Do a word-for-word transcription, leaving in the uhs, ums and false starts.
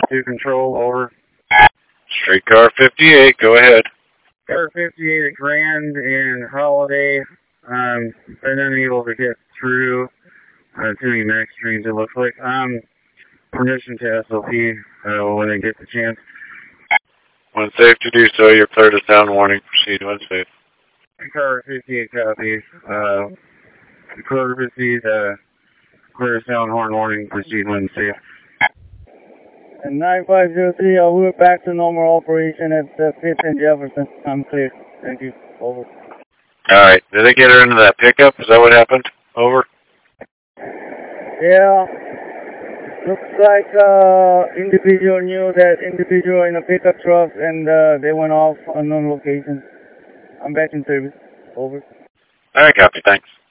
two control, over. Streetcar fifty-eight, go ahead. Car fifty-eight at Grand and Holiday. Um, been unable to get through. Uh, too many Max streams, it looks like. Um, permission to S L P uh, when I get the chance. When safe to do so, you're cleared to sound warning. Proceed when safe. Car fifty-eight copy. Uh, Car fifty-eight, uh, clear sound horn warning. Proceed when safe. And nine five zero three, I'll move back to normal operation at uh, fifth and Jefferson. I'm clear. Thank you. Over. Alright, did they get her into that pickup? Is that what happened? Over. Yeah. Looks like uh, individual knew that individual in a pickup truck and uh, they went off unknown location. I'm back in service. Over. Alright, copy, thanks.